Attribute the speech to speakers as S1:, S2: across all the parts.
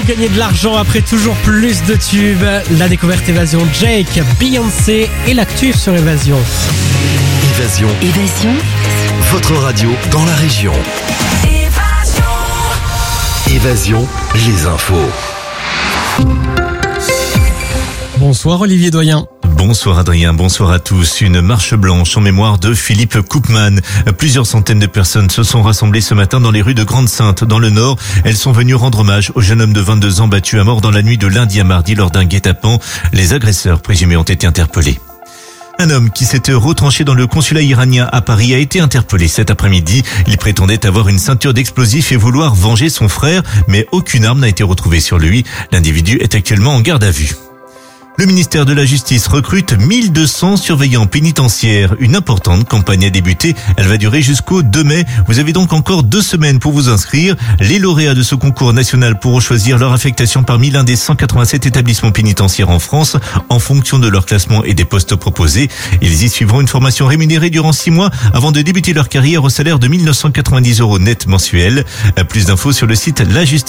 S1: gagner de l'argent après toujours plus de tubes. La découverte Évasion, Jake, Beyoncé et l'actu sur Évasion.
S2: Évasion. Votre radio dans la région. Évasion, les infos.
S1: Bonsoir Olivier Doyen.
S3: Bonsoir Adrien, bonsoir à tous. Une marche blanche en mémoire de Philippe Koopman. Plusieurs centaines de personnes se sont rassemblées ce matin dans les rues de Grande-Synthe, dans le Nord. Elles sont venues rendre hommage au jeune homme de 22 ans battu à mort dans la nuit de lundi à mardi lors d'un guet-apens. Les agresseurs présumés ont été interpellés. Un homme qui s'était retranché dans le consulat iranien à Paris a été interpellé cet après-midi. Il prétendait avoir une ceinture d'explosifs et vouloir venger son frère, mais aucune arme n'a été retrouvée sur lui. L'individu est actuellement en garde à vue. Le ministère de la Justice recrute 1200 surveillants pénitentiaires. Une importante campagne a débuté. Elle va durer jusqu'au 2 mai. Vous avez donc encore 2 semaines pour vous inscrire. Les lauréats de ce concours national pourront choisir leur affectation parmi l'un des 187 établissements pénitentiaires en France en fonction de leur classement et des postes proposés. Ils y suivront une formation rémunérée durant 6 mois avant de débuter leur carrière au salaire de 1 990 € net mensuels. Plus d'infos sur le site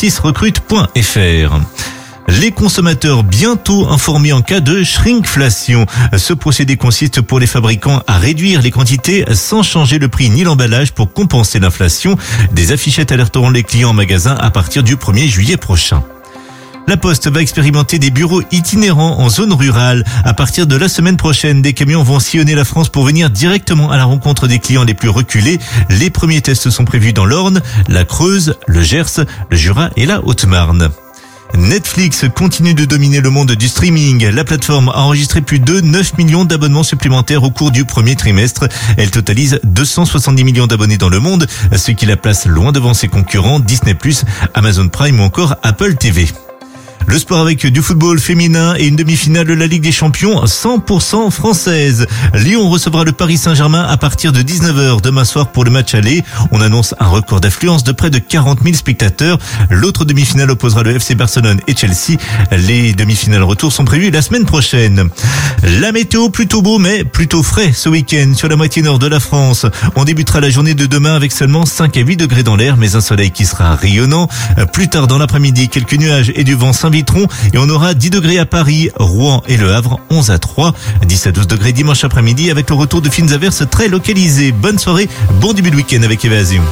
S3: lajusticerecrute.fr. Les consommateurs bientôt informés en cas de shrinkflation. Ce procédé consiste pour les fabricants à réduire les quantités sans changer le prix ni l'emballage pour compenser l'inflation. Des affichettes alerteront les clients en magasin à partir du 1er juillet prochain. La Poste va expérimenter des bureaux itinérants en zone rurale. À partir de la semaine prochaine, des camions vont sillonner la France pour venir directement à la rencontre des clients les plus reculés. Les premiers tests sont prévus dans l'Orne, la Creuse, le Gers, le Jura et la Haute-Marne. Netflix continue de dominer le monde du streaming. La plateforme a enregistré plus de 9 millions d'abonnements supplémentaires au cours du premier trimestre. Elle totalise 270 millions d'abonnés dans le monde, ce qui la place loin devant ses concurrents Disney+, Amazon Prime ou encore Apple TV. Le sport avec du football féminin et une demi-finale de la Ligue des Champions 100% française. Lyon recevra le Paris Saint-Germain à partir de 19h demain soir pour le match aller. On annonce un record d'affluence de près de 40 000 spectateurs. L'autre demi-finale opposera le FC Barcelone et Chelsea. Les demi-finales retour sont prévues la semaine prochaine. La météo plutôt beau mais plutôt frais ce week-end sur la moitié nord de la France. On débutera la journée de demain avec seulement 5 à 8 degrés dans l'air mais un soleil qui sera rayonnant. Plus tard dans l'après-midi, quelques nuages et du vent s'inviteront et on aura 10 degrés à Paris, Rouen et Le Havre, 11 à 3, 10 à 12 degrés dimanche après-midi avec le retour de fines averses très localisées. Bonne soirée, bon début de week-end avec Évasion.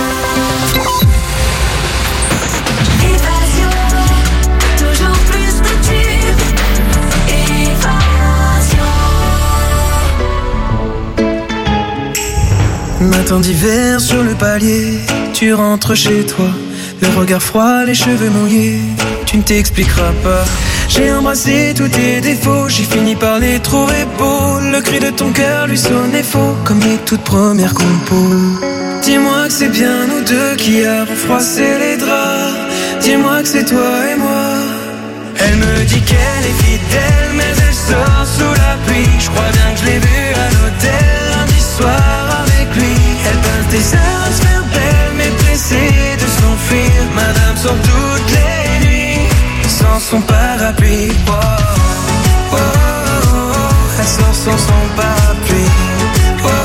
S4: Matin d'hiver sur le palier, tu rentres chez toi, le regard froid, les cheveux mouillés, tu ne t'expliqueras pas. J'ai embrassé tous tes défauts, j'ai fini par les trouver beaux. Le cri de ton cœur lui sonnait faux, comme les toutes premières compos. Dis-moi que c'est bien nous deux qui avons froissé les draps. Dis-moi que c'est toi et moi. Elle me dit qu'elle est fidèle, mais elle sort sous la pluie. Je crois bien que je l'ai vue à l'hôtel lundi soir avec lui. Elle passe des heures à se faire belle, mais pressée de s'enfuir. Madame sort toutes les nuits sans son parapluie. Oh, oh, oh, oh. Elle sort sans son parapluie. Oh, oh,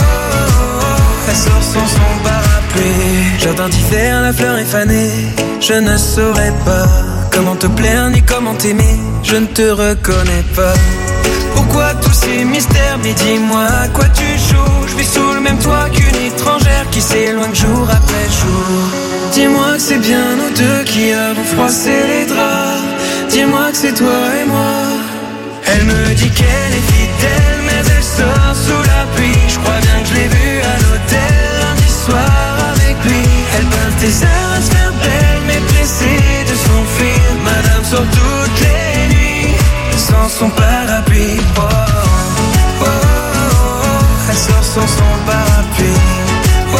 S4: oh. Elle sort sans son parapluie. Jardin d'hiver, la fleur est fanée. Je ne saurais pas comment te plaire ni comment t'aimer. Je ne te reconnais pas. Pourquoi tous ces mystères? Mais dis-moi à quoi tu joues. Je vis sous le même toit qu'une étrangère qui s'éloigne jour après jour. Dis-moi que c'est bien nous deux qui avons froissé les draps. Dis-moi que c'est toi et moi. Elle me dit qu'elle est fidèle, mais elle sort sous la pluie. Je crois bien que je l'ai vue à l'hôtel lundi soir avec lui. Elle passe des heures à se faire belle, mais pressée de s'enfuir. Madame sort toutes les nuits sans son parapluie. Oh, oh, oh, oh. Elle sort sans son parapluie. Oh, oh,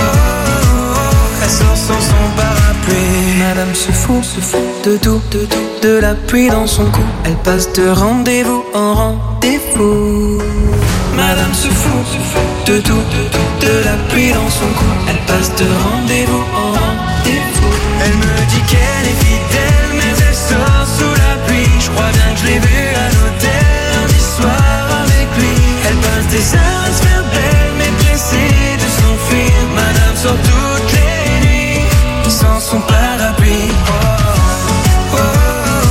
S4: oh. Elle sort sans son parapluie. Madame se fout de tout, de la pluie dans son cou. Elle passe de rendez-vous en rendez-vous. Madame se fout de tout, de la pluie dans son cou. Elle passe de rendez-vous en rendez-vous. Elle me dit qu'elle est fidèle, mais elle sort sous la pluie. Je crois bien que je l'ai vue à l'hôtel lundi soir avec lui. Elle passe des heures à se faire belle, mais pressée de s'enfuir. Madame sort toutes les nuits sans son parapluie. Oh, oh, oh.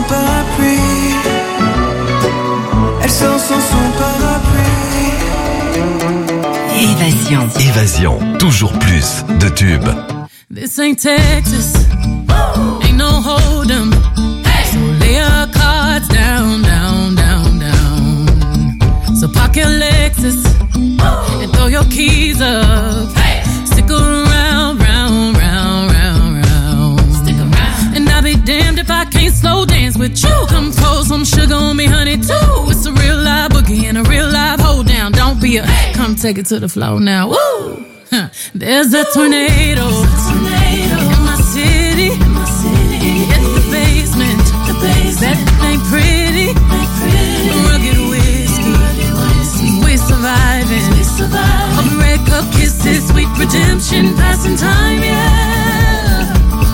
S4: parapluie. Elle sort sans son parapluie.
S2: Évasion. Évasion. Toujours plus de tubes.
S5: This ain't Texas. Ain't no hold'em. So lay your cards down, down, down, down. So park your Lexus and throw your keys up. Stick around, round, round, round, round. Stick around. And I'll be damned if I can't slow dance with you. Come pour some sugar on me, honey, too. It's a real live boogie and a real live hold down. Don't be a come take it to the floor now. Woo! There's a tornado in my city. In the basement. That ain't pretty. Rugged whiskey. We're surviving. Of red cup kisses, sweet redemption, passing time, yeah.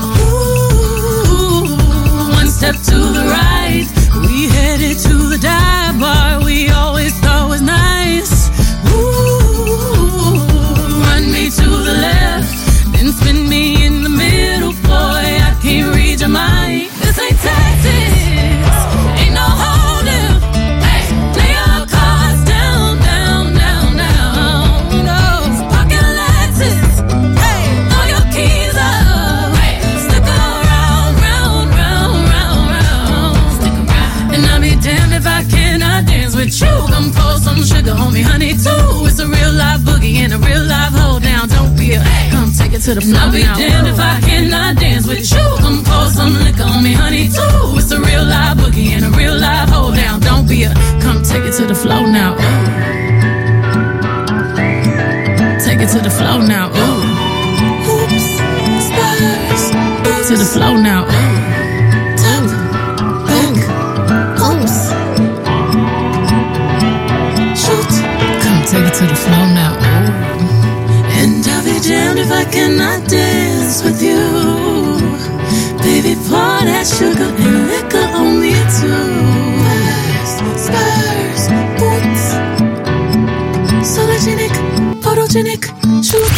S5: Ooh, one step to the right. We headed to the dive bar we always thought was nice. Ooh, run me to the left, then spin me in the middle, boy, I can't read your mind. This ain't Texas, ain't no hold'em. Lay your cards down, down, down, down. No, pocket Lexus, throw your keys up. Stick around, round, round, round, round. And I'll be damned if I cannot dance with you. Come pour some sugar on me, honey, too. It's a real live boogie and a real live hold down. Don't be a come take it to the floor. I'll be damned if I cannot dance with you. Come pour some liquor on me, honey, too. It's a real live boogie and a real live hold down. Don't be a come take it to the floor now. Ooh. Take it to the floor now. Ooh. Oops, stars. To the floor now. Ooh. Top, back, oops. Shoot, come take it to the floor now. Ooh. And I'll be damned if I cannot dance with you. Baby, pour that sugar and liquor on me too. Spurs, boots, sologenic, photogenic, shoot.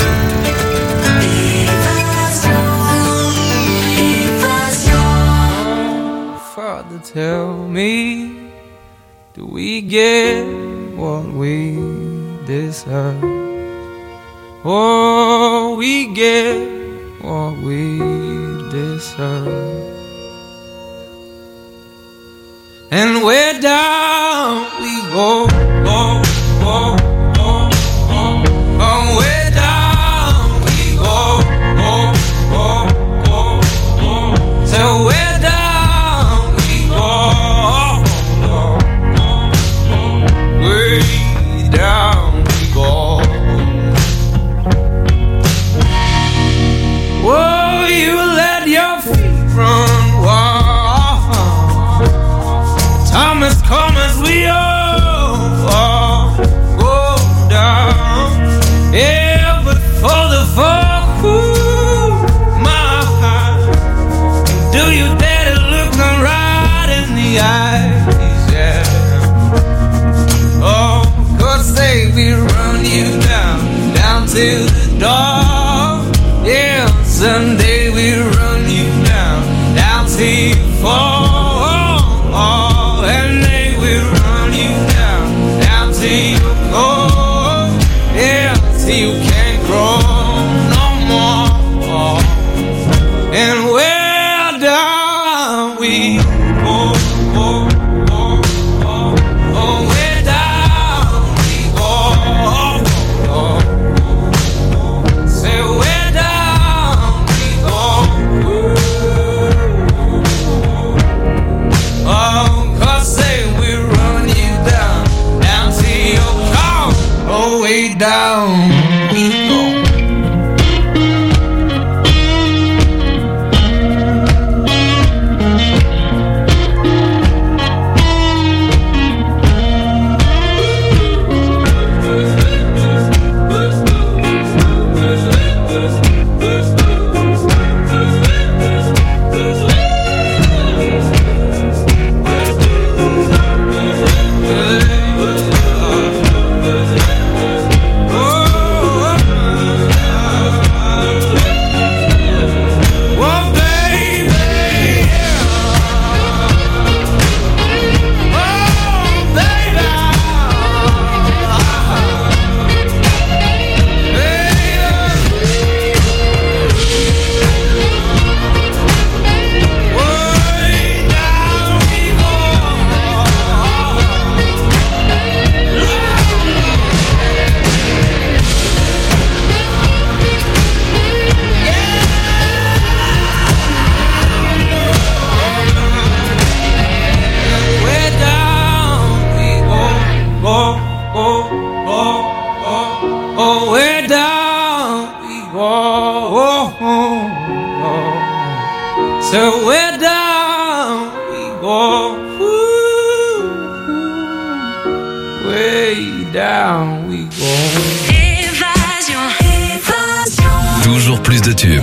S6: Father, tell me, do we get what we deserve? Oh, we get what we deserve. And where down we go, oh, oh, oh, oh, oh, where down we go, oh, oh, oh, oh, so where down we go, oh, oh, oh, way down we go. Whoa, you let your feet run wild. Time has come as we all go down. Yeah, but for the fuck, ooh, my heart, do you dare to look me right in the eyes? Yeah. Oh, 'cause say we run you down, down to the door. Yeah, someday we run you down, down till you fall. And they will run you down, down till you go. Yeah, till you can't grow no more. And where down we go, oh, oh, oh, oh, where down we go, oh, oh, oh. Say where down we go, oh, 'cause say we run you down, down till you come, oh, way down we go. Oh, So we're down we go. Way down we go.
S2: Toujours plus de tubes.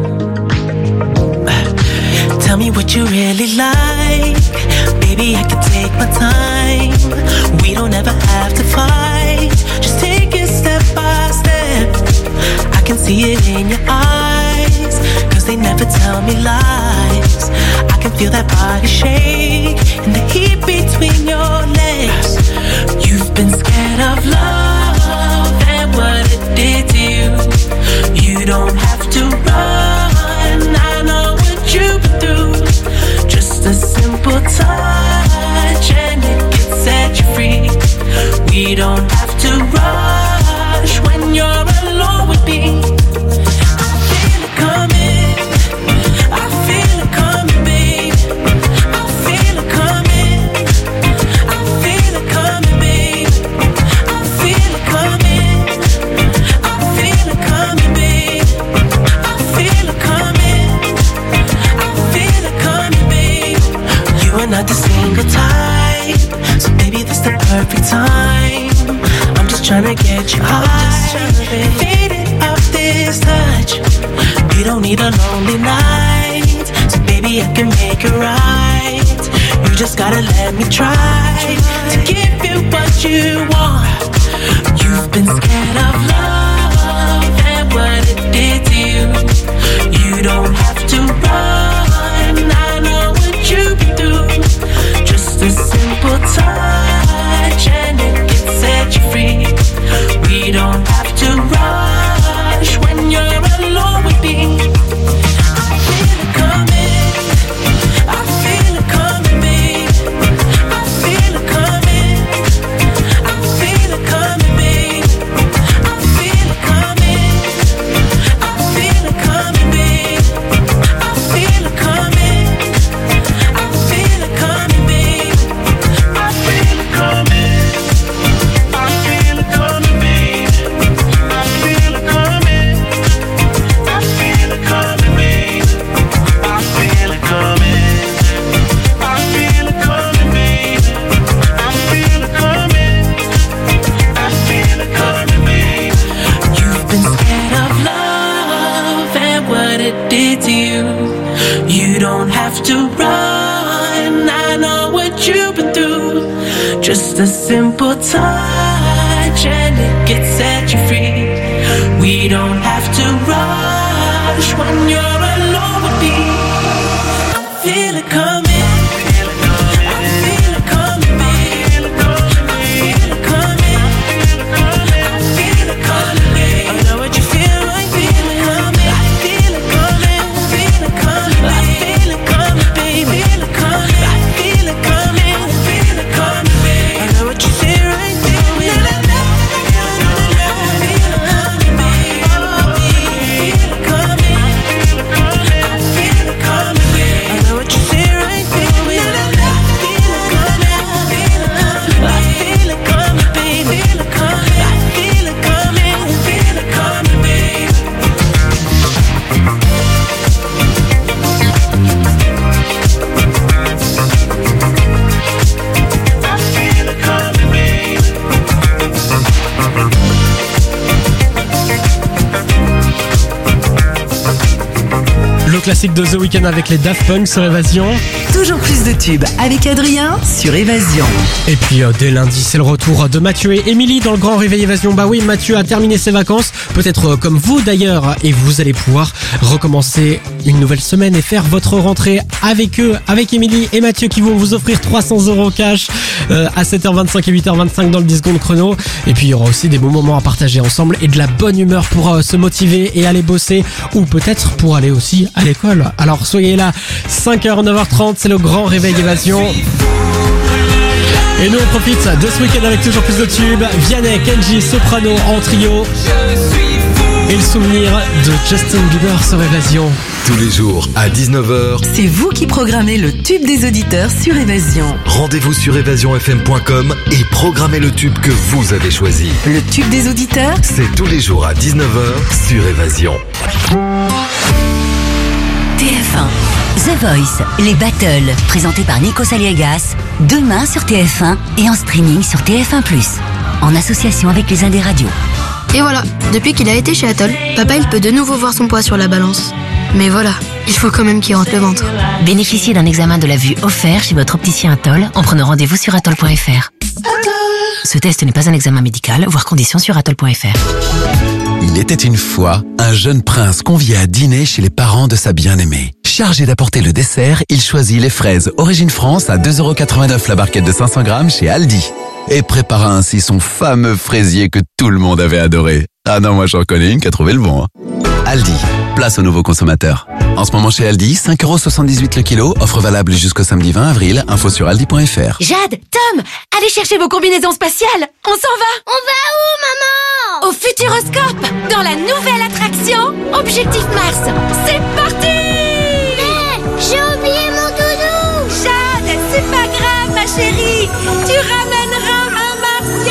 S7: Tell me what you really like. Baby, I can take my time. We don't ever have to fight. Just take it step by step. I can see it in your eyes, 'cause they never tell me lies. I can feel that body shake and the heat between your legs. You've been scared of love and what it did to you. You don't have to run, I know what you've been through. Just a simple touch and it can set you free. We don't have to rush when you're alone with me. I feel it coming, I feel it coming, babe. I feel it coming, I feel it coming, babe. I feel it coming, I feel it coming, babe. I feel it coming, I feel it coming, babe. You are not the single type, so baby this the perfect time. I'm just tryna get you high, faded off this touch. You don't need a lonely night, so baby I can make it right. You just gotta let me try to give you what you want. You've been scared of love and what it did to you. You don't have to run, I know what you've been through. Just a simple touch and it can set you free. We don't have to rush when you're alone with me. I feel it coming, I feel it coming, babe. I feel it coming, I feel it coming, babe. I feel it coming, I feel it coming, babe. I feel it coming, I feel it coming, babe. I feel it coming, I feel it coming, babe. I feel it coming, I feel it coming, babe. I feel it coming, I feel it coming, babe. I feel it coming, I feel it coming, babe. You've been scared of love and what it did to you. You don't have to run, I know what you've been through. Just a simple touch and it can set you free. We don't have to rush when you're alone with me. I feel it coming, I feel it coming, babe. I feel it coming, I feel it coming, babe. I know what you feel, I feel it coming. I feel it coming, I feel it coming, I feel it coming, babe. I feel it coming, I feel it coming, I feel it coming, babe. I know what you feel, I feel it. I feel it coming, babe. I feel it coming, I feel it coming, babe. I know what you feel, I feel it. I feel it coming, I feel it coming, I feel it coming, babe. I feel it coming, I feel it coming, I feel it coming, babe. I feel it coming, babe.
S1: Le classique de The Weeknd avec les Daft Punk sur Évasion.
S8: Toujours plus de tubes avec Adrien sur Évasion.
S1: Et puis dès lundi, c'est le retour de Mathieu et Émilie dans le Grand Réveil Évasion. Bah oui, Mathieu a terminé ses vacances, peut-être comme vous d'ailleurs, et vous allez pouvoir recommencer une nouvelle semaine et faire votre rentrée avec eux, avec Émilie et Mathieu qui vont vous offrir 300 € cash à 7h25 et 8h25 dans le 10 secondes chrono. Et puis il y aura aussi des bons moments à partager ensemble et de la bonne humeur pour se motiver et aller bosser, ou peut-être pour aller aussi à l'école. Alors soyez là, 5h, 9h30, c'est le Grand Réveil Évasion. Et nous on profite de ce week-end avec toujours plus de tubes. Vianney, Kenji, Soprano en trio. Et le souvenir de Justin Bieber sur Évasion.
S2: Tous les jours à 19h,
S8: C'est vous qui programmez le tube des auditeurs sur Évasion.
S2: rendez-vous sur évasionfm.com et programmez le tube que vous avez choisi.
S8: Le tube des auditeurs,
S2: C'est tous les jours à 19h sur Évasion.
S8: TF1.
S9: The Voice, les battles, présentés par Nico Saliegas, demain sur TF1 et en streaming sur TF1+, en association avec les Indés Radio.
S10: Et voilà, depuis qu'il a été chez Atoll, papa il peut de nouveau voir son poids sur la balance. Mais voilà, il faut quand même qu'il rentre le ventre.
S9: Bénéficiez d'un examen de la vue offert chez votre opticien Atoll en prenant rendez-vous sur atoll.fr. Ce test n'est pas un examen médical, voire conditions sur atoll.fr.
S11: Il était une fois un jeune prince convié à dîner chez les parents de sa bien-aimée. Chargé d'apporter le dessert, il choisit les fraises Origine France à 2,89€ la barquette de 500 grammes chez Aldi. Et prépara ainsi son fameux fraisier que tout le monde avait adoré. Ah non, moi j'en connais une qui a trouvé le bon. Aldi, place aux nouveaux consommateurs. En ce moment chez Aldi, 5,78€ le kilo, offre valable jusqu'au samedi 20 avril, info sur aldi.fr.
S9: Jade, Tom, allez chercher vos combinaisons spatiales. On s'en va.
S12: On va où, maman?
S9: Au Futuroscope, dans la nouvelle attraction Objectif Mars. C'est parti.
S12: Mais j'ai oublié mon doudou.
S9: Jade, c'est pas grave, ma chérie. Tu ramèneras un martien.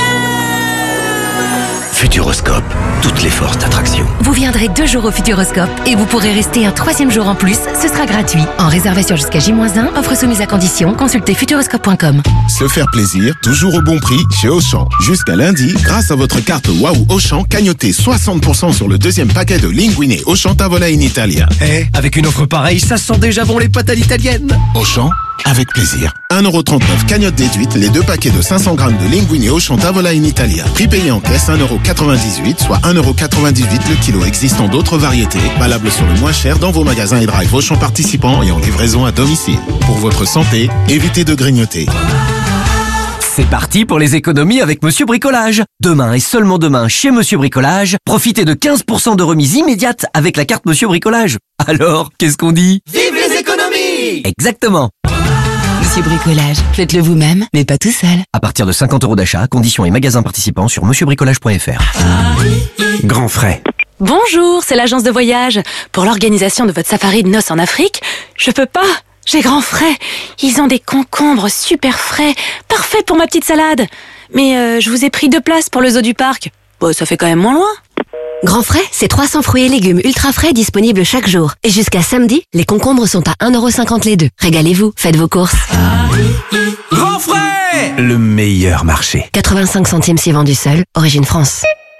S13: Futuroscope, toutes les forces d'attraction.
S9: Vous viendrez 2 jours au Futuroscope et vous pourrez rester un 3e jour en plus. Ce sera gratuit. En réservation jusqu'à J-1, offre soumise à condition. Consultez futuroscope.com.
S14: Se faire plaisir, toujours au bon prix chez Auchan. Jusqu'à lundi, grâce à votre carte Waouh Auchan, cagnotez 60% sur le 2e paquet de Linguine Auchan Tavola in Italia.
S15: Avec une offre pareille, ça sent déjà bon les pâtes à l'italienne.
S14: Auchan, avec plaisir. 1,39€ cagnotte déduite, les 2 paquets de 500 grammes de Linguine Auchan Tavola in Italia. Prix payé en caisse 1,98€, soit 1,98€ le kilo. Existant d'autres variétés, valables sur le moins cher dans vos magasins et drive Auchan participants et en livraison à domicile. Pour votre santé, évitez de grignoter.
S15: C'est parti pour les économies avec Monsieur Bricolage. Demain et seulement demain chez Monsieur Bricolage, profitez de 15% de remise immédiate avec la carte Monsieur Bricolage. Alors, qu'est-ce qu'on dit?
S6: Vive les économies!
S15: Exactement.
S9: Monsieur Bricolage, faites-le vous-même, mais pas tout seul.
S15: À partir de 50€ d'achat, conditions et magasins participants sur monsieurbricolage.fr. Grand frais.
S16: Bonjour, c'est l'agence de voyage. Pour l'organisation de votre safari de noces en Afrique, je peux pas. J'ai grand frais. Ils ont des concombres super frais, parfaits pour ma petite salade. Mais je vous ai pris 2 places pour le zoo du parc. Bon, ça fait quand même moins loin.
S9: Grand frais, c'est 300 fruits et légumes ultra frais disponibles chaque jour. Et jusqu'à samedi, les concombres sont à 1,50€ les 2. Régalez-vous, faites vos courses.
S15: Grand frais, le meilleur marché.
S9: 85 centimes si vendu seul, Origine France.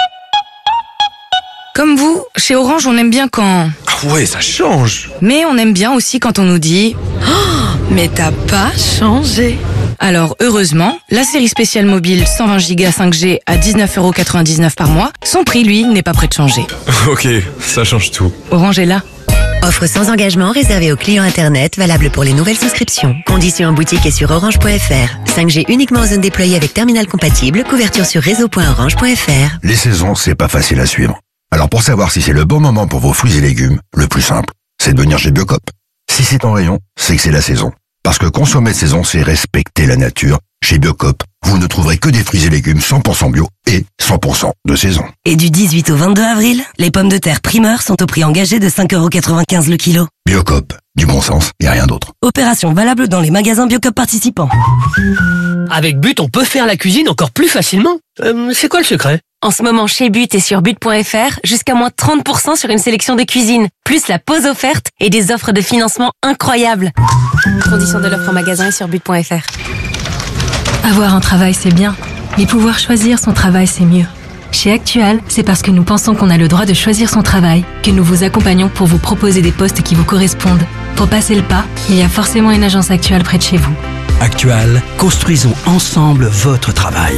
S17: Comme vous, chez Orange, on aime bien quand...
S13: Ah ouais, ça change.
S17: Mais on aime bien aussi quand on nous dit oh, mais t'as pas changé. Alors, heureusement, la série spéciale mobile 120 Go 5G à 19,99€ par mois, son prix, lui, n'est pas prêt de changer.
S13: Ok, ça change tout.
S17: Orange est là.
S9: Offre sans engagement réservée aux clients Internet, valable pour les nouvelles souscriptions. Conditions en boutique et sur orange.fr. 5G uniquement en zone déployée avec terminal compatible, couverture sur réseau.orange.fr.
S18: Les saisons, c'est pas facile à suivre. Alors pour savoir si c'est le bon moment pour vos fruits et légumes, le plus simple, c'est de venir chez Biocop. Si c'est en rayon, c'est que c'est la saison. Parce que consommer de saison, c'est respecter la nature. Chez Biocop, vous ne trouverez que des fruits et légumes 100% bio et 100% de saison.
S9: Et du 18 au 22 avril, les pommes de terre primeurs sont au prix engagé de 5,95€ le kilo.
S18: Biocop, du bon sens et rien d'autre.
S9: Opération valable dans les magasins Biocop participants.
S1: Avec But, on peut faire la cuisine encore plus facilement. C'est quoi le secret?
S16: En ce moment, chez But et sur but.fr, jusqu'à moins 30% sur une sélection de cuisine, plus la pause offerte et des offres de financement incroyables. Conditions de l'offre en magasin et sur but.fr.
S19: Avoir un travail, c'est bien, mais pouvoir choisir son travail, c'est mieux. Chez Actual, c'est parce que nous pensons qu'on a le droit de choisir son travail que nous vous accompagnons pour vous proposer des postes qui vous correspondent. Pour passer le pas, il y a forcément une agence Actual près de chez vous.
S20: Actual, construisons ensemble votre travail.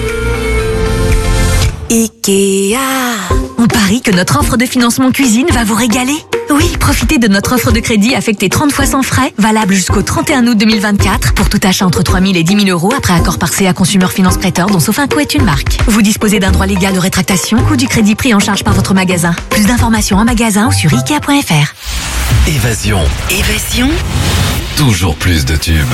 S9: Ikea.
S21: On parie que notre offre de financement cuisine va vous régaler. Oui, profitez de notre offre de crédit affectée 30 fois sans frais, valable jusqu'au 31 août 2024 pour tout achat entre 3 000 et 10 000 € après accord par CA Consumer Finance Prêteur dont Sofinco est une marque. Vous disposez d'un droit légal de rétractation ou du crédit pris en charge par votre magasin. Plus d'informations en magasin ou sur Ikea.fr.
S2: Évasion.
S9: Évasion.
S2: Toujours plus de tubes.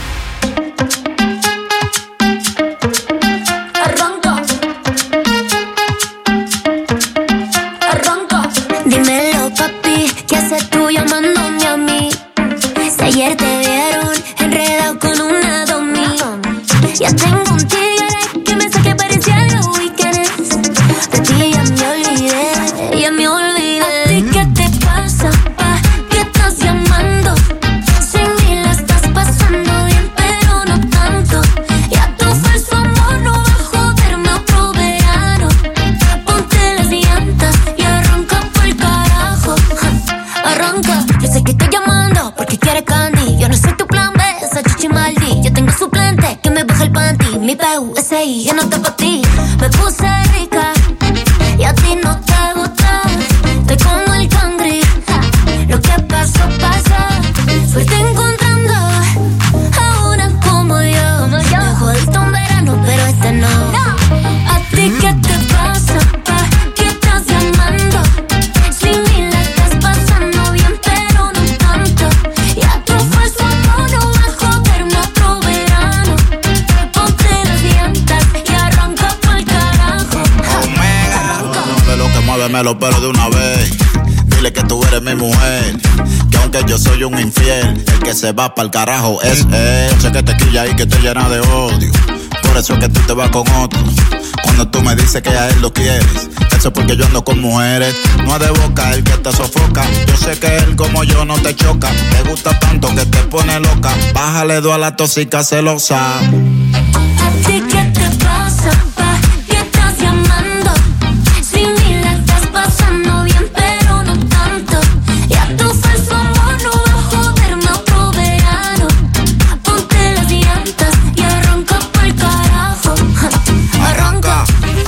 S12: Ayer te vieron enredado con una domi. Ya tengo un tigre que me saque parecía de weekends. De ti ya me olvidé, ya me olvidé. ¿A ti qué te pasa, pa? ¿Qué estás llamando? ti, yo no te pa' ti. Me puse rica y a ti no te gusta. Estoy como el cangri, lo que pasó, pasó. Fuiste encontrando a una como yo. Me jodiste un verano, pero este no. ¿A ti qué te pasa, pa? ¿Qué estás llamando? Sin mí la estás pasando bien, pero no tanto. Y a tu falso amor no va a joderme otro verano. Ponte las diantas y arranca pa'l carajo.
S3: De lo que mueve los pelos de una vez. Dile que tú eres mi mujer, que aunque yo soy un infiel, el que se va pa'l carajo es él. Sé que te quilla y que te llena de odio, por eso es que tú te vas con otro. Cuando tú me dices que a él lo quieres, eso es porque yo ando con mujeres. No es de boca el que te sofoca, yo sé que él como yo no te choca. Te gusta tanto que te pone loca, bájale dos a la tóxica celosa.
S12: ¿A ti qué te pasa, pa? ¿Qué estás llamando? Sin mí la estás pasando bien, pero no tanto. Y a tu falso amor no va a joderme otro verano. Ponte las diantas y arranca pa'l carajo. Arranca.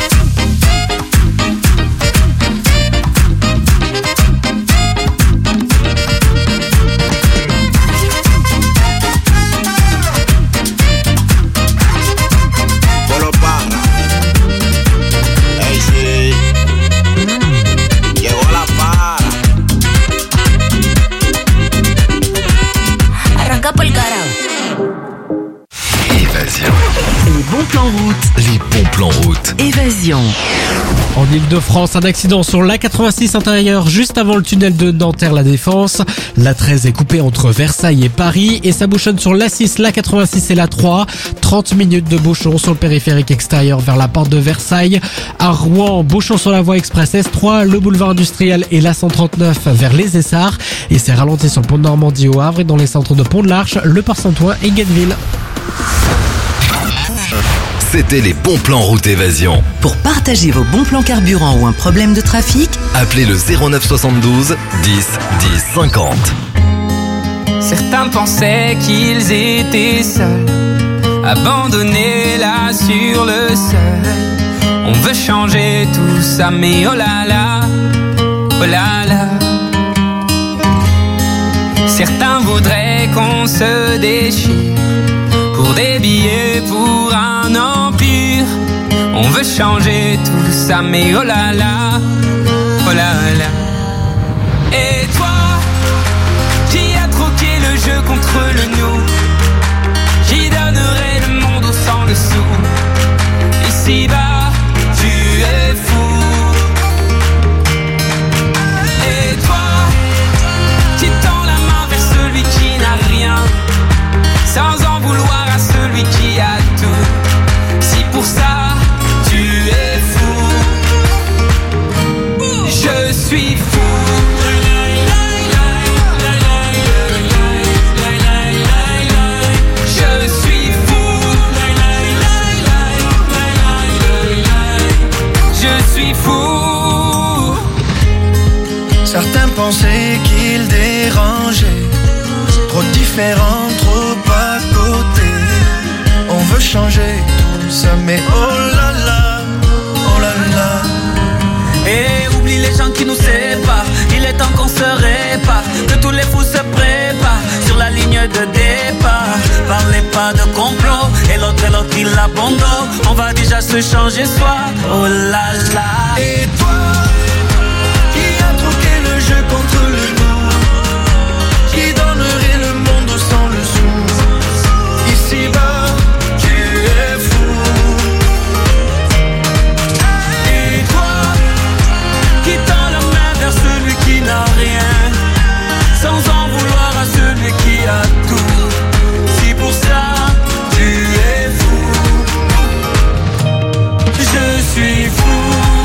S3: Polo Parra. Ey, sí. Llegó la para.
S12: Arranca pa'l carajo.
S2: Évasion.
S8: Les bons plans route.
S2: Les bons plans route.
S8: Évasion.
S1: En Ile-de-France, un accident sur l'A86 intérieur juste avant le tunnel de Nanterre-La Défense. L'A13 est coupée entre Versailles et Paris et ça bouchonne sur l'A6, l'A86 et l'A3. 30 minutes de bouchon sur le périphérique extérieur vers la porte de Versailles. À Rouen, bouchon sur la voie express S3, le boulevard industriel et l'A139 vers les Essarts. Et c'est ralenti sur le pont de Normandie au Havre et dans les centres de Pont de l'Arche, le Port-Saint-Ouen et Guenneville.
S2: C'était les bons plans route Évasion.
S8: Pour partager vos bons plans carburant ou un problème de trafic,
S2: Appelez le 09 72 10 10 50.
S6: Certains pensaient qu'ils étaient seuls, abandonnés là sur le seuil. On veut changer tout ça, mais oh là là, oh là là. Certains voudraient qu'on se déchire pour des billets, pour un empire. On veut changer tout ça, mais oh là là, oh là là. Et toi, qui a troqué le jeu contre le nous, qui donnerait le monde au sang dessous. Ici-bas, tu es fou. Et toi, qui tend la main vers celui qui n'a rien, sans en vouloir à celui qui a tout. Si pour ça, tu es fou, je suis fou. Je suis fou. Je suis fou.
S4: Certains pensaient qu'ils dérangeaient, trop différents, trop à côté. On veut changer tout ça, mais oh là là, oh là là.
S6: Et oublie les gens qui nous séparent, il est temps qu'on se répare, que tous les fous se préparent sur la ligne de départ. Parlez pas de complot, et l'autre il abandonne. On va déjà se changer soi, oh là là.
S4: Et toi, qui a troqué le jeu contre le nous, qui donnerait le monde sans le sou. Ici-bas, tu es fou.
S6: Et toi, qui tend la main vers celui qui n'a rien, sans en vouloir à celui qui a tout. Si pour ça, tu es fou, je suis fou.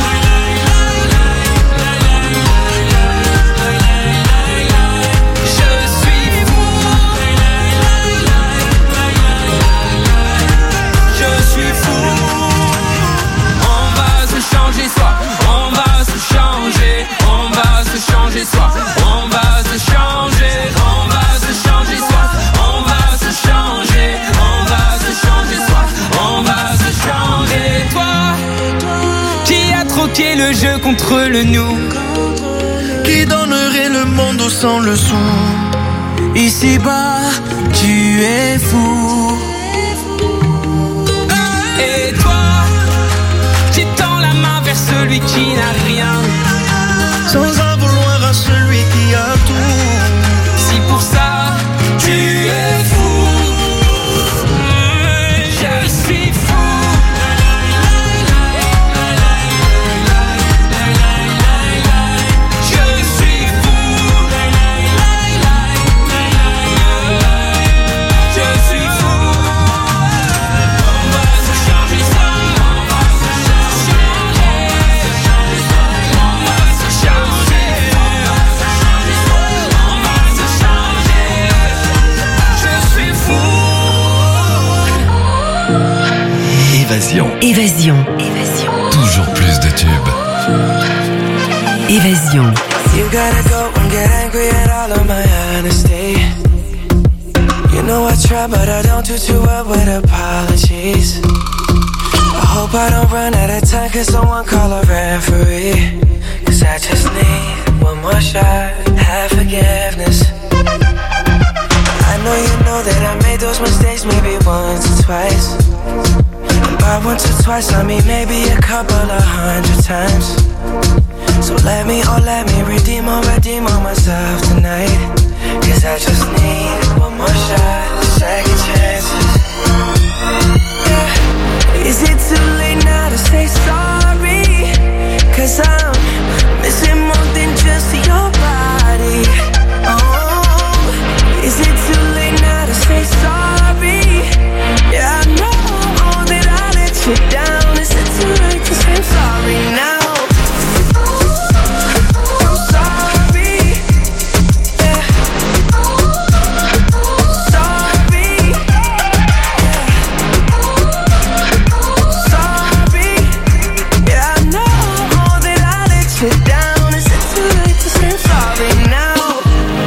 S6: troquer le jeu contre le nous.
S4: Qui donnerait le monde sans leçon? Ici-bas, tu es fou.
S6: Et toi, tu tends la main vers celui qui n'a rien,
S4: sans en vouloir à celui qui a tout.
S6: Si pour ça, tu es fou. Je suis fou.
S8: Évasion.
S2: Toujours plus de tubes.
S8: Évasion.
S4: You gotta go and get angry at all of my honesty. You know I try but I don't do too well with apologies. I hope I don't run out of time, cause someone call a referee. Cause I just need one more shot, have forgiveness. I know you know that I made those mistakes maybe once or twice. By once or twice, I mean maybe a couple of 100 times. So let me redeem on myself tonight. Cause I just need one more shot, second chances. Yeah. Is it too late now to say sorry? Cause I'm missing more than just your body. Oh, is it too late now to say sorry? Yeah, I know sit down, is it too late to say I'm sorry now? I'm sorry, yeah. Sorry, yeah. Sorry, yeah, I know that I let you down. Is it too late to say I'm sorry now?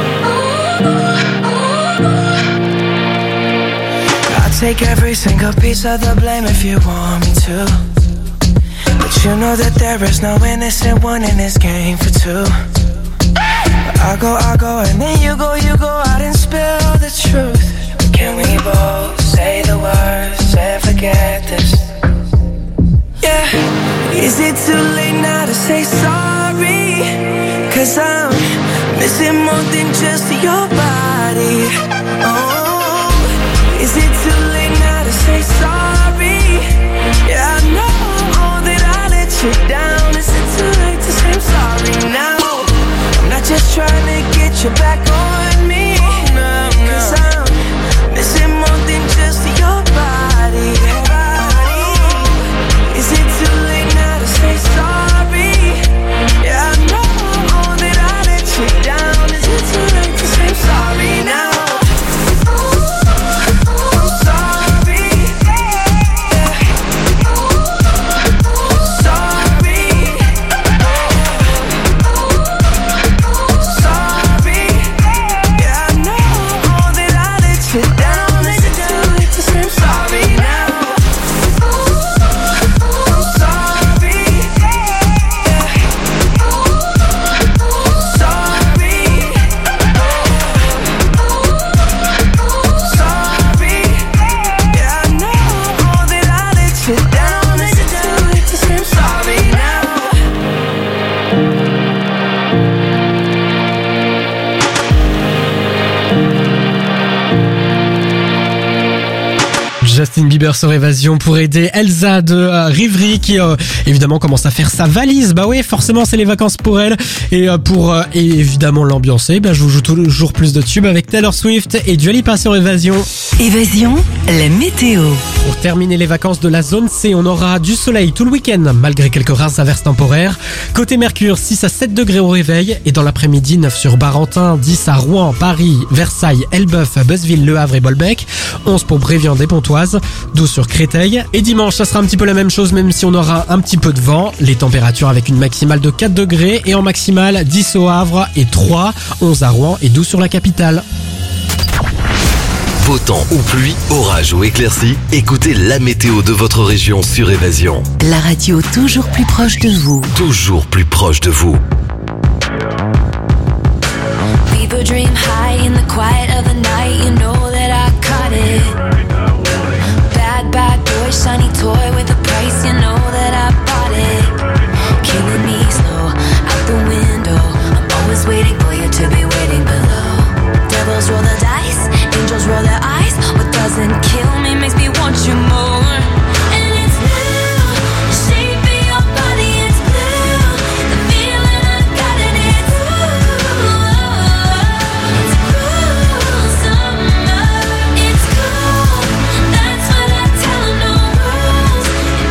S4: I'll take every single piece of the blame if you want me to. But you know that there is no innocent one in this game for two. But I go, and then you go out and spill the truth. But can we both say the words and forget this? Yeah, is it too late now to say sorry? Cause I'm missing more than just your body. Oh, is it too late now to say sorry? Yeah, I know that I let you down. Is it too late to say I'm sorry now? I'm not just trying to get you back on me. Cause I'm missing more than just your body. Is it too late now to say sorry? Yeah, I know that I let you down. Is it too late to say I'm sorry now?
S1: Justin Bieber sur Évasion pour aider Elsa de Rivry qui évidemment commence à faire sa valise. Bah oui, forcément c'est les vacances pour elle. Et pour évidemment l'ambiancer, je vous joue toujours plus de tubes avec Taylor Swift et Dua Lipa sur Évasion.
S8: Évasion, la météo.
S1: Pour terminer les vacances de la zone C, on aura du soleil tout le week-end malgré quelques rares averses temporaires. Côté Mercure, 6 à 7 degrés au réveil et dans l'après-midi 9 sur Barentin, 10 à Rouen, Paris, Versailles, Elbeuf, Beuzeville, Le Havre et Bolbec, 11 pour Bréviand et Pontoise, 12 sur Créteil. Et dimanche, ça sera un petit peu la même chose même si on aura un petit peu de vent. Les températures avec une maximale de 4 degrés et en maximale 10 au Havre et 3, 11 à Rouen et 12 sur la capitale.
S2: Beau temps ou pluie, orage ou éclaircie, écoutez la météo de votre région sur Évasion.
S8: La radio toujours plus proche de vous.
S2: Toujours plus proche de vous.
S12: People dream high in the quiet of the night. You know that I caught it. Bad boy, shiny toy with a price. You know that I bought it. Killing me slow, out the window. I'm always waiting for you to be waiting below. Devils roll the dice, angels roll their eyes. What doesn't kill me makes me want you more. And it's blue, the shape of your body, it's blue. The feeling I got in it, it's cool summer. It's cool, that's what I tell 'em, no rules.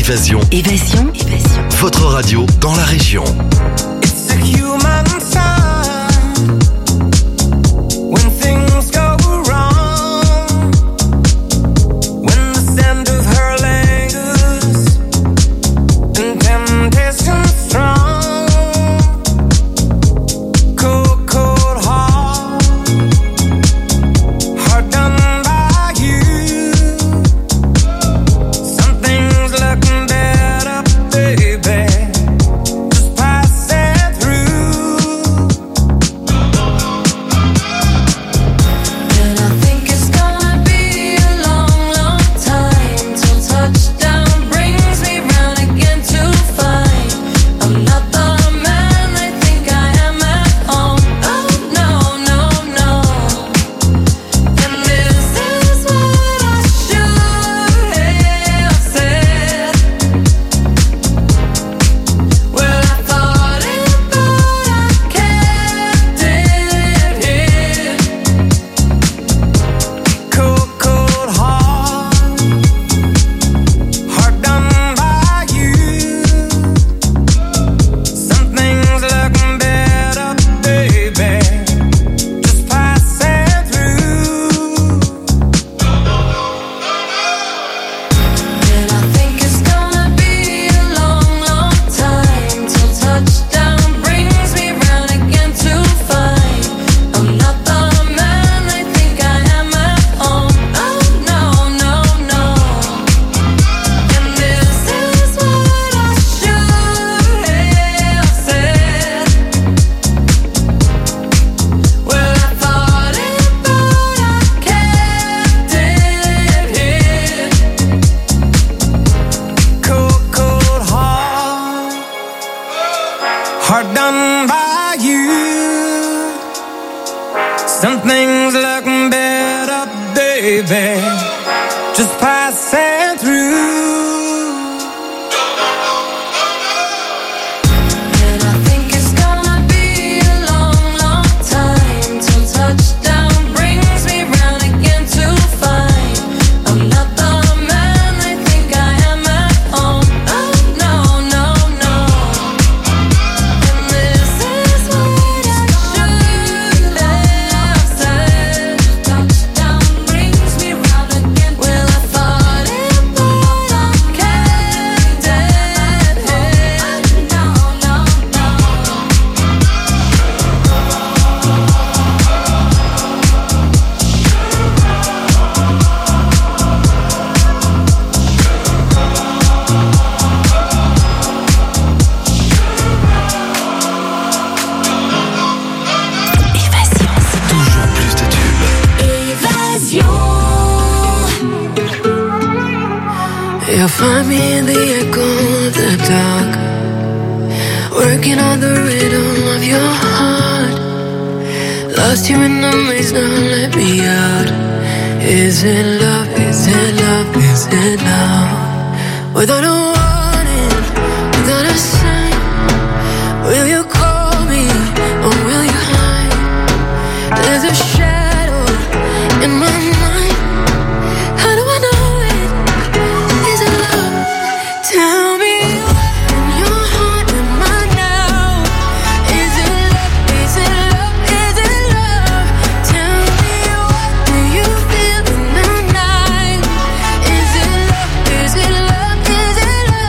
S2: Évasion.
S8: Évasion.
S2: Votre radio dans la région.
S6: It's a human sign when things go wrong, when the scent of her lingers and temptation strong. Cold, cold heart, hard done by you. Something's looking better, baby. Just pass it through. And I think it's gonna be a long, long time till touchdown brings me round again to find I'm not the man they think I am at home. Oh no, no, no. And this is what I should have said. Well, I thought it, but I kept it hid. Cold, cold heart, hard done by you. Something's looking better, baby. Just pass it through. And I think it's gonna be a long, long time till touchdown brings me round again to find I'm not the man they think I am at home. Oh no, no, no. And this is what I should have said. Well, I thought it, but I kept it hid. Cold, cold heart, hard done by you. Something's looking better, baby. Just pass it through. And I think it's gonna be a long, long time till touchdown brings me round again to find I'm not the man they think I am at home. Oh no, no, no. And this is what I should have said. Touchdown brings me round again. Well, I thought it, but I kept it hid. No, no, no.
S2: Toujours plus de tubes.
S12: Évasion.
S4: You'll find me in the echo of the dark, working on the rhythm of your heart. Lost you in the maze, now let me out. Is it love? Is it love? Is it love? Without a warning, without a sign, will you call me or will you hide? There's a shadow in my mind. How do I know it? Is it love? Tell me what in your heart am I now? Is it love? Is it love? Is it love? Tell me what do you feel in the night? Is it love? Is it love? Is it love?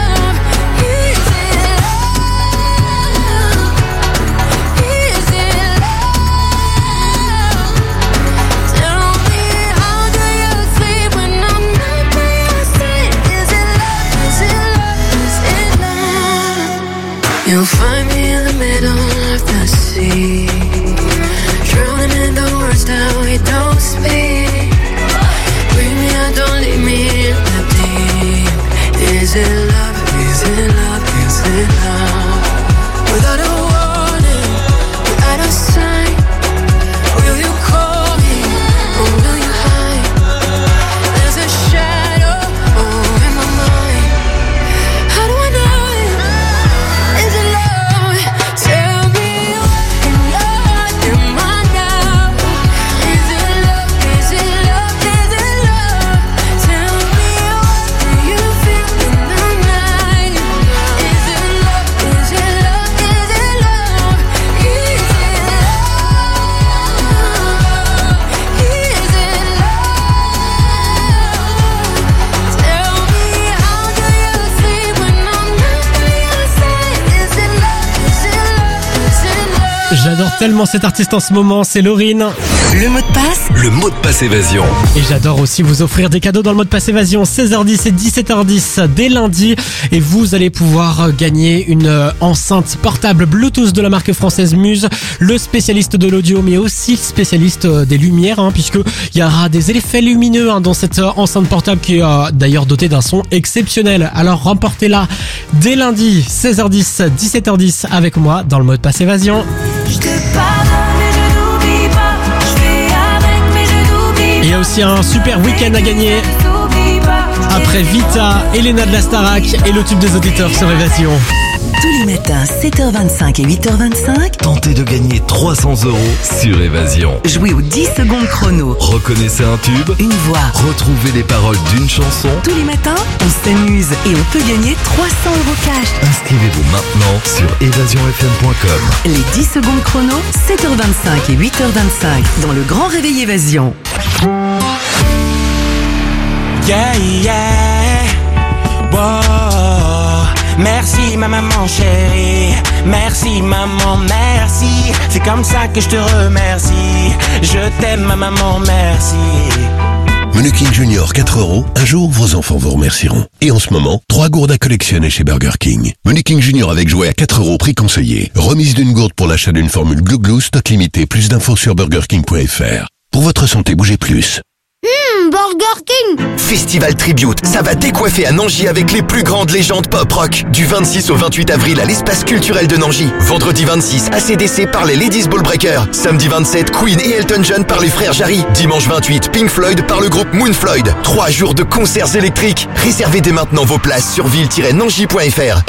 S1: J'adore tellement cet artiste en ce moment, c'est Lauryn.
S8: Le mot de passe,
S2: Le mot de passe évasion.
S1: Et j'adore aussi vous offrir des cadeaux dans le mode passe évasion, 16h10 et 17h10 dès lundi. Et vous allez pouvoir gagner une enceinte portable Bluetooth de la marque française Muse, le spécialiste de l'audio mais aussi le spécialiste des lumières, puisqu'il y aura des effets lumineux dans cette enceinte portable qui est d'ailleurs dotée d'un son exceptionnel. Alors remportez-la dès lundi, 16h10, 17h10 avec moi dans le mode passe évasion.
S12: Je te pardonne mais je n'oublie pas. Je fais avec mais je n'oublie
S1: Et il y a aussi un super week-end à gagner après Vita, Elena de la Starac et le tube des auditeurs sur Évasion.
S8: tous les matins, 7h25 et 8h25.
S2: Tentez de gagner 300 € sur Évasion.
S8: Jouez aux 10 secondes chrono.
S2: Reconnaissez un tube,
S8: une voix.
S2: Retrouvez les paroles d'une chanson.
S8: Tous les matins, on s'amuse et on peut gagner 300 € cash.
S2: Inscrivez-vous maintenant sur évasionfm.com.
S8: Les 10 secondes chrono, 7h25 et 8h25 dans le grand réveil Évasion.
S5: Yeah, yeah. Wow. Merci ma maman chérie. Merci maman, merci. C'est comme ça que je te remercie. Je t'aime ma maman, merci.
S22: Menu King Junior 4 €, un jour vos enfants vous remercieront. Et en ce moment, 3 gourdes à collectionner chez Burger King. Menu King Junior avec jouet à 4 € prix conseillé. Remise d'une gourde pour l'achat d'une formule Glou Glou, stock limité. Plus d'infos sur burgerking.fr. Pour votre santé, bougez plus.
S23: Burger King.
S24: Festival Tribute, ça va décoiffer à Nangy avec les plus grandes légendes pop-rock. Du 26 au 28 avril à l'espace culturel de Nangy. Vendredi 26, AC/DC par les Ladies Ballbreakers. Samedi 27, Queen et Elton John par les frères Jarry. Dimanche 28, Pink Floyd par le groupe Moon Floyd. 3 jours de concerts électriques. Réservez dès maintenant vos places sur ville-nangy.fr.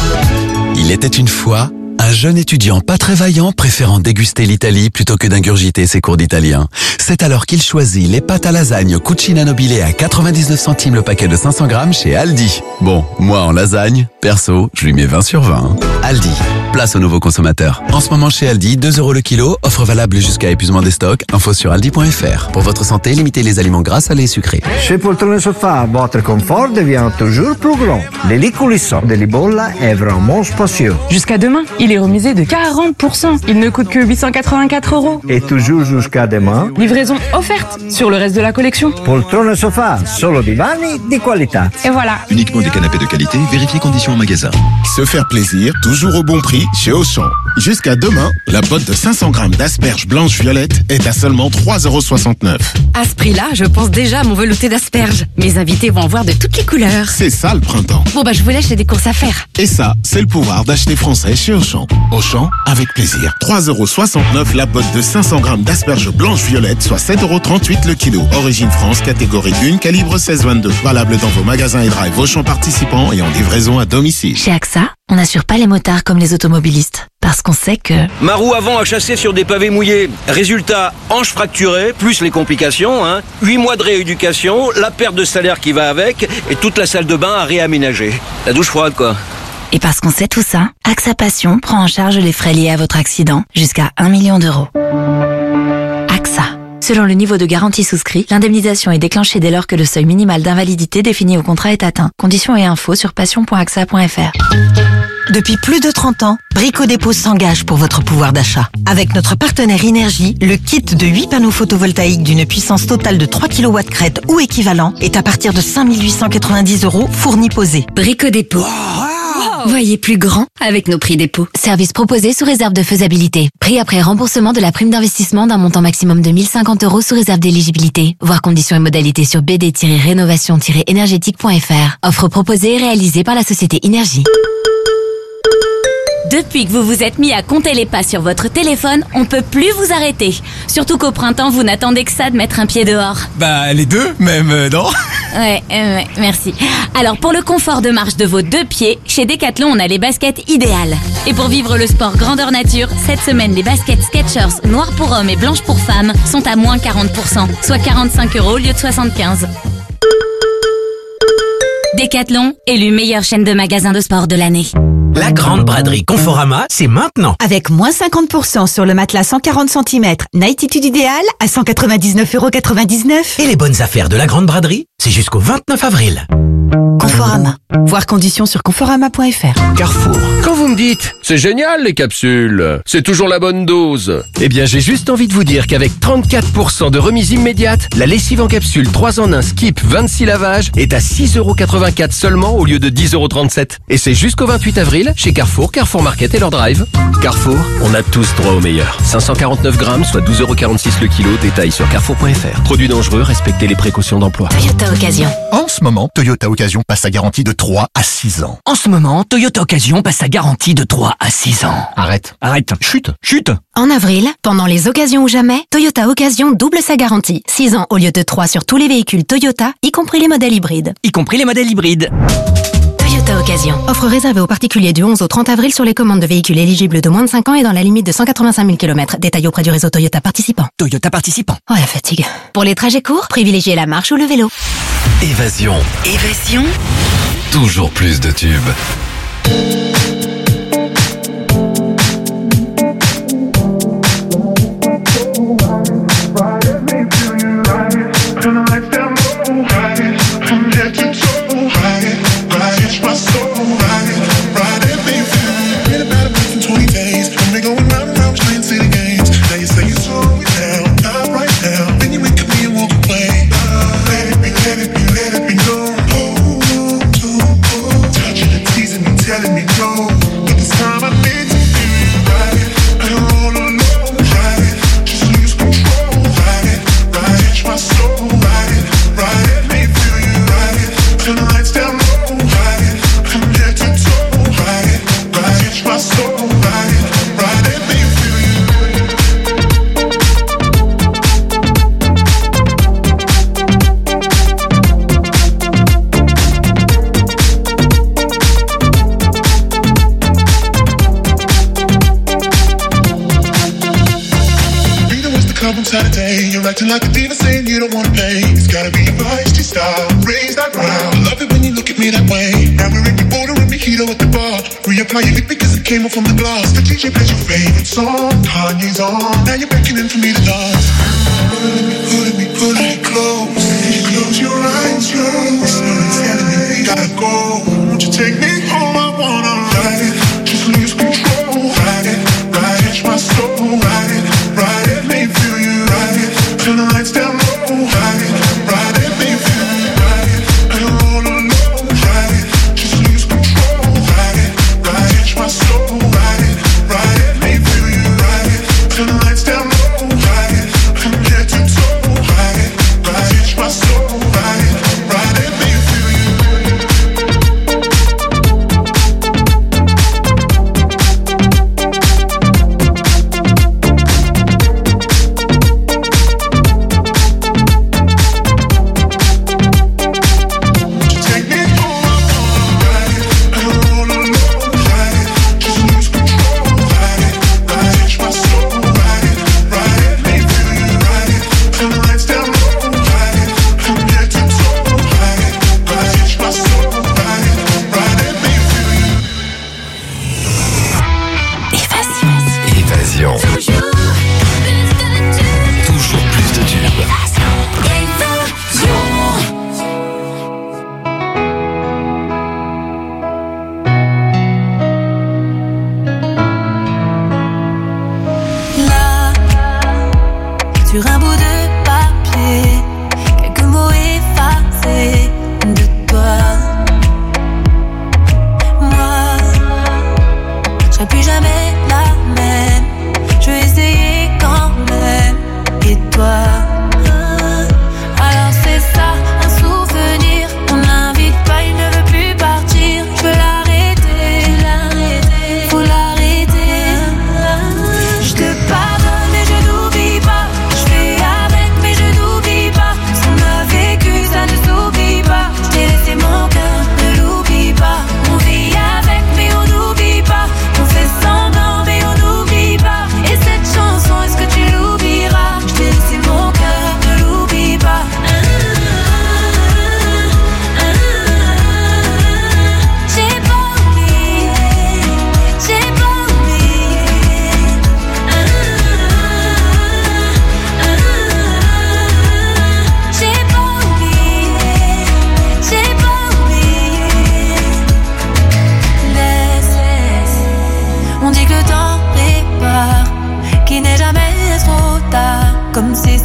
S11: Il était une fois un jeune étudiant pas très vaillant préférant déguster l'Italie plutôt que d'ingurgiter ses cours d'italien. C'est alors qu'il choisit les pâtes à lasagne Cucina Nobile à 99 centimes le paquet de 500 grammes chez Aldi. Bon, moi en lasagne, perso, je lui mets 20 sur 20. Aldi, place aux nouveaux consommateurs. En ce moment chez Aldi, 2 € le kilo, offre valable jusqu'à épuisement des stocks, info sur aldi.fr. Pour votre santé, limitez les aliments gras, salés et sucrés.
S25: Chez Poltrone Sofa, votre confort devient toujours plus grand. Les lits coulissants de Libolla est vraiment spacieux.
S17: Jusqu'à demain, il est remisé de 40%. Il ne coûte que 884 €.
S25: Et toujours jusqu'à demain,
S17: Livraison offerte sur le reste de la collection.
S25: Poltrone Sofa, solo divani di qualità.
S17: Et voilà.
S26: Uniquement des canapés de qualité, vérifiez conditions en magasin.
S14: Se faire plaisir, toujours au bon prix chez Auchan. Jusqu'à demain, la botte de 500 grammes d'asperges blanches violettes est à seulement 3,69 €.
S27: À ce prix-là, je pense déjà à mon velouté d'asperges. Mes invités vont en voir de toutes les couleurs.
S14: C'est ça le printemps.
S27: Bon je vous laisse, j'ai des courses à faire.
S14: Et ça, c'est le pouvoir d'acheter français chez Auchan. Auchan, avec plaisir. 3,69 € la botte de 500 grammes d'asperges blanches violettes, soit 7,38 € le kilo. Origine France, catégorie 1, calibre 16-22. Valable dans vos magasins et drive Auchan participants et en livraison à domicile.
S21: Chez AXA, on n'assure pas les motards comme les automobilistes. Parce qu'on sait que...
S28: Ma roue avant a chassé sur des pavés mouillés. Résultat, hanche fracturée, plus les complications, 8 mois de rééducation, la perte de salaire qui va avec, et toute la salle de bain à réaménager. La douche froide, quoi.
S21: Et parce qu'on sait tout ça, AXA Passion prend en charge les frais liés à votre accident jusqu'à 1 million d'euros. AXA. Selon le niveau de garantie souscrit, l'indemnisation est déclenchée dès lors que le seuil minimal d'invalidité défini au contrat est atteint. Conditions et infos sur passion.axa.fr.
S29: Depuis plus de 30 ans, Brico Dépôt s'engage pour votre pouvoir d'achat. Avec notre partenaire Énergie, le kit de 8 panneaux photovoltaïques d'une puissance totale de 3 kW crête ou équivalent est à partir de 5 890 € fournis posés.
S21: Brico Dépôt. Voyez plus grand avec nos prix dépôt. Service proposé sous réserve de faisabilité. Prix après remboursement de la prime d'investissement d'un montant maximum de 1050 € sous réserve d'éligibilité. Voir conditions et modalités sur bd-rénovation-énergétique.fr. Offre proposée et réalisée par la société Énergie.
S30: Depuis que vous vous êtes mis à compter les pas sur votre téléphone, on peut plus vous arrêter. Surtout qu'au printemps, vous n'attendez que ça de mettre un pied dehors.
S31: Bah les deux, même, non?
S30: Ouais, merci. Alors pour le confort de marche de vos 2 pieds, chez Decathlon, on a les baskets idéales. Et pour vivre le sport grandeur nature, cette semaine, les baskets Skechers noires pour hommes et blanches pour femmes sont à moins 40%, soit 45 € au lieu de 75. Decathlon, élu meilleure chaîne de magasins de sport de l'année.
S20: La grande braderie Conforama, c'est maintenant.
S29: Avec moins 50% sur le matelas 140 cm, Nightitude idéal à 199,99 €.
S20: Et les bonnes affaires de la grande braderie, c'est jusqu'au 29 avril.
S29: Conforama. Voir conditions sur conforama.fr.
S20: Carrefour.
S31: Quand vous me
S3: me dites, c'est génial les capsules. C'est toujours la bonne dose. Eh bien, j'ai juste envie de vous dire qu'avec 34% de remise immédiate, la lessive en capsule 3 en 1 Skip 26 lavages est à 6,84€ seulement au lieu de 10,37€. Et c'est jusqu'au 28 avril chez Carrefour, Carrefour Market et leur drive. Carrefour, on a tous droit au meilleur. 549 grammes, soit 12,46€ le kilo. Détail sur carrefour.fr. Produits dangereux, respectez les précautions d'emploi.
S4: Toyota Occasion.
S6: En ce moment, Toyota Occasion passe sa garantie de 3 à 6 ans.
S4: En ce moment, Toyota Occasion passe sa garantie de 3 à 6 ans.
S6: Arrête.
S4: Chut.
S7: En avril, pendant les occasions ou jamais, Toyota Occasion double sa garantie. 6 ans au lieu de 3 sur tous les véhicules Toyota, y compris les modèles hybrides. Toyota Occasion. Offre réservée aux particuliers du 11 au 30 avril sur les commandes de véhicules éligibles de moins de 5 ans et dans la limite de 185 000 km. Détail auprès du réseau Toyota participant. Oh la fatigue. Pour les trajets courts, privilégiez la marche ou le vélo.
S2: Évasion. Toujours plus de tubes.
S9: Saturday, you're acting like a diva saying you don't wanna play. It's gotta be your feisty style, raise that ground. I love it when you look at me that way. Now we're in your border and mojito at the bar. Reapply your lip because it came off from the glass. The DJ plays your favorite song, Kanye's on. Now you're beckoning for me to dance. Pulling me close. Close your eyes, you're telling me we gotta go. Won't you take me home? I wanna ride it, just lose control. Ride it, catch my soul. Ride it, make me feel you. Ride it, turn the lights down low. Ride it, make me feel you. Ride it, I don't wanna know. Ride it, just lose control. Ride it, catch my soul. Ride it, make me feel you. Ride it, turn the lights down low. Ride it, from head to toe.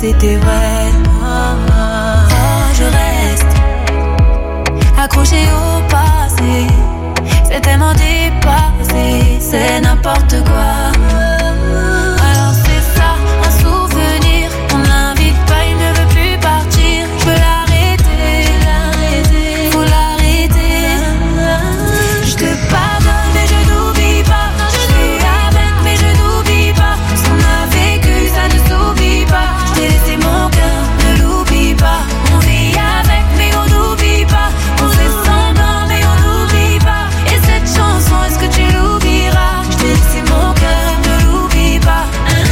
S1: c'était vrai. Je reste accroché au passé. C'est tellement dépassé, c'est n'importe quoi. Alors c'est ça, un souvenir. On l'invite pas, il ne veut plus partir. Je peux l'arrêter, faut l'arrêter. Je te pardonne mais je n'oublie pas. Je suis avec mais je n'oublie pas. Ce qu'on a vécu ça ne s'oublie pas. Je t'ai laissé mon cœur, ne l'oublie pas. On vit avec mais on n'oublie pas. On fait semblant mais on n'oublie pas. Et cette chanson, est-ce que tu l'oublieras? Je t'ai laissé mon cœur, ne l'oublie pas.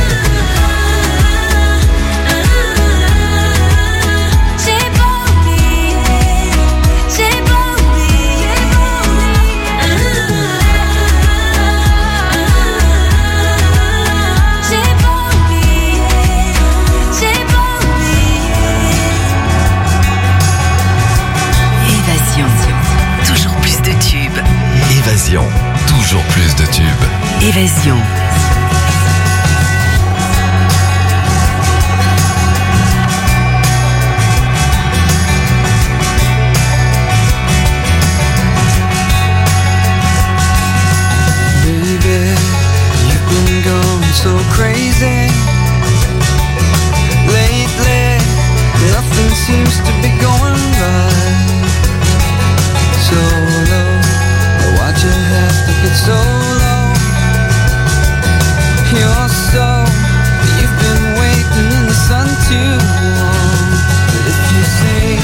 S1: J'ai pas oublié, j'ai pas oublié. J'ai pas oublié, j'ai pas oublié.
S5: Évasion, toujours plus de tubes.
S2: Évasion, toujours plus de tubes.
S5: Évasion.
S8: Baby, you've been going so crazy lately. Nothing seems to be going right. So low, why'd you have to get so low? You're so, you've been waiting in the sun too long. But if you sing,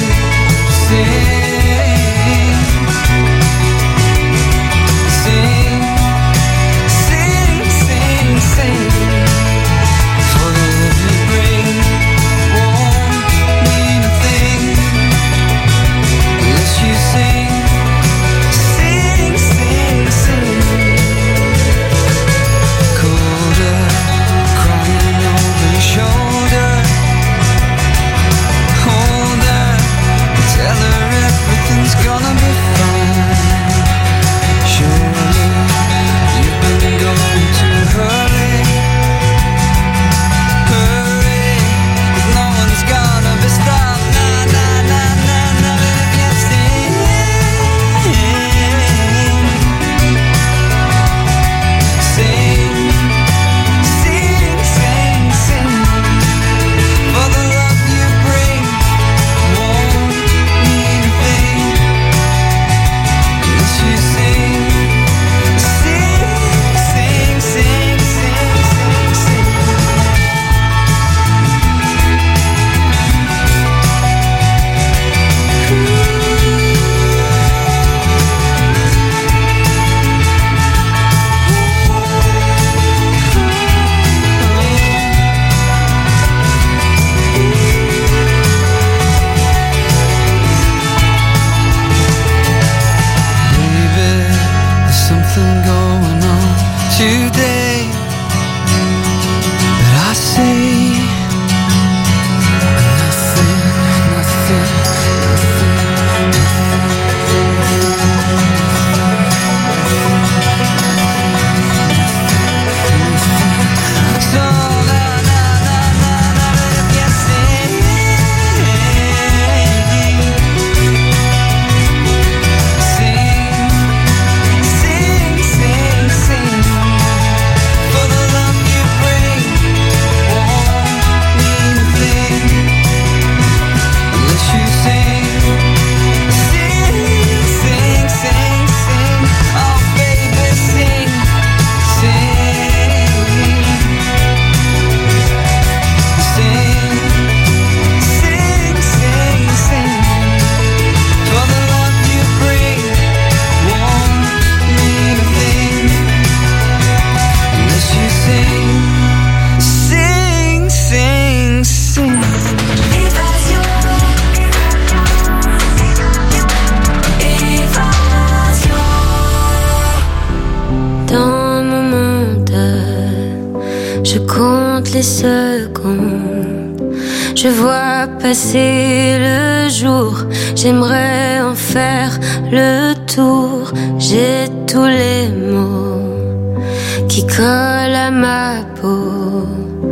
S8: sing, sing, sing, sing, sing, for the love you bring won't mean a thing unless you sing, sing, sing, sing. Colder, crying over your shoulder. Hold her, tell her everything's gonna be fine. Surely, you've been going too early. Hurry, 'cause no one's gonna be stopped. Nah, nah, nah, nah, nah, but if you sing, sing, sing, sing, sing, for the love you bring won't mean a thing unless you sing, sing, sing, sing, sing, sing, sing. Baby, there's something going on today that I see. Nothing, nothing, nothing. So na na na na na, if you sing, sing, sing, sing, for the love you bring won't mean a thing unless you sing, sing, sing, sing, sing. Oh baby, sing, sing, sing, sing, sing, sing, for the love you bring won't mean a thing unless you sing, sing, sing, sing. Évasion, évasion.
S5: Dans mon mental, je compte les secondes. Je vois passer le jour. J'aimerais en faire le tour. J'ai tous les mots qui collent à ma peau.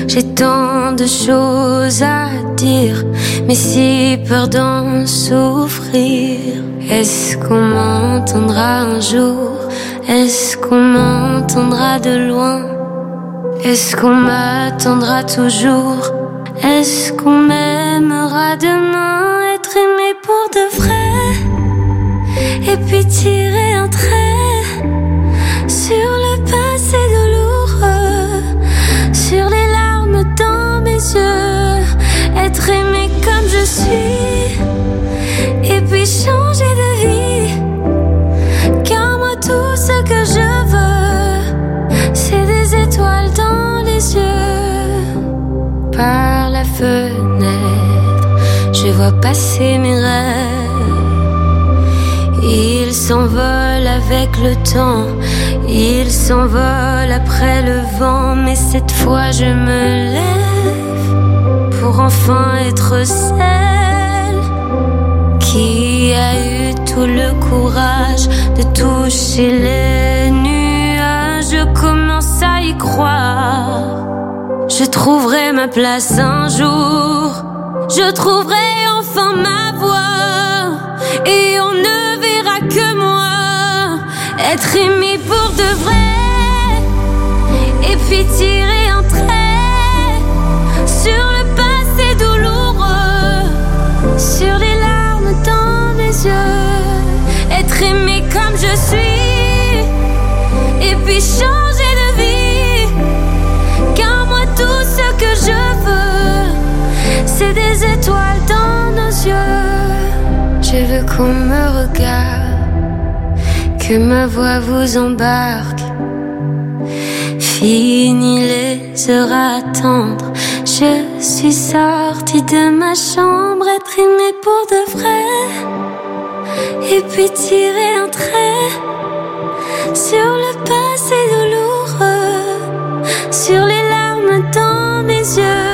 S5: J'ai tant de choses à dire, mais si peur d'en souffrir. Est-ce qu'on m'entendra un jour? Est-ce qu'on m'entendra de loin? Est-ce qu'on m'attendra toujours? Est-ce qu'on m'aimera demain? Être aimé pour de vrai, et puis tirer un trait sur le passé douloureux, sur les larmes dans mes yeux. Être aimé comme je suis, et puis changer de vie. Car moi tout ce que je veux, c'est des étoiles dans les yeux. Par la fenêtre, je vois passer mes rêves. Ils s'envolent avec le temps, ils s'envolent après le vent. Mais cette fois je me lève pour enfin être celle qui a eu tout le courage de toucher les nuages. Je commence à y croire. Je trouverai ma place un jour. Je trouverai enfin ma voie. Et on ne verra que moi. Être aimé pour de vrai. Et puis tirer un trait sur le passé douloureux, sur les larmes dans mes yeux. Être aimé comme je suis, et puis changer de vie. Car moi tout ce que je veux, c'est des étoiles dans nos yeux. Je veux qu'on me regarde, que ma voix vous embarque. Fini les heures à attendre, je suis sortie de ma chambre. Être aimée pour de vrai, et puis tirer un trait sur le passé douloureux, sur les larmes dans mes yeux.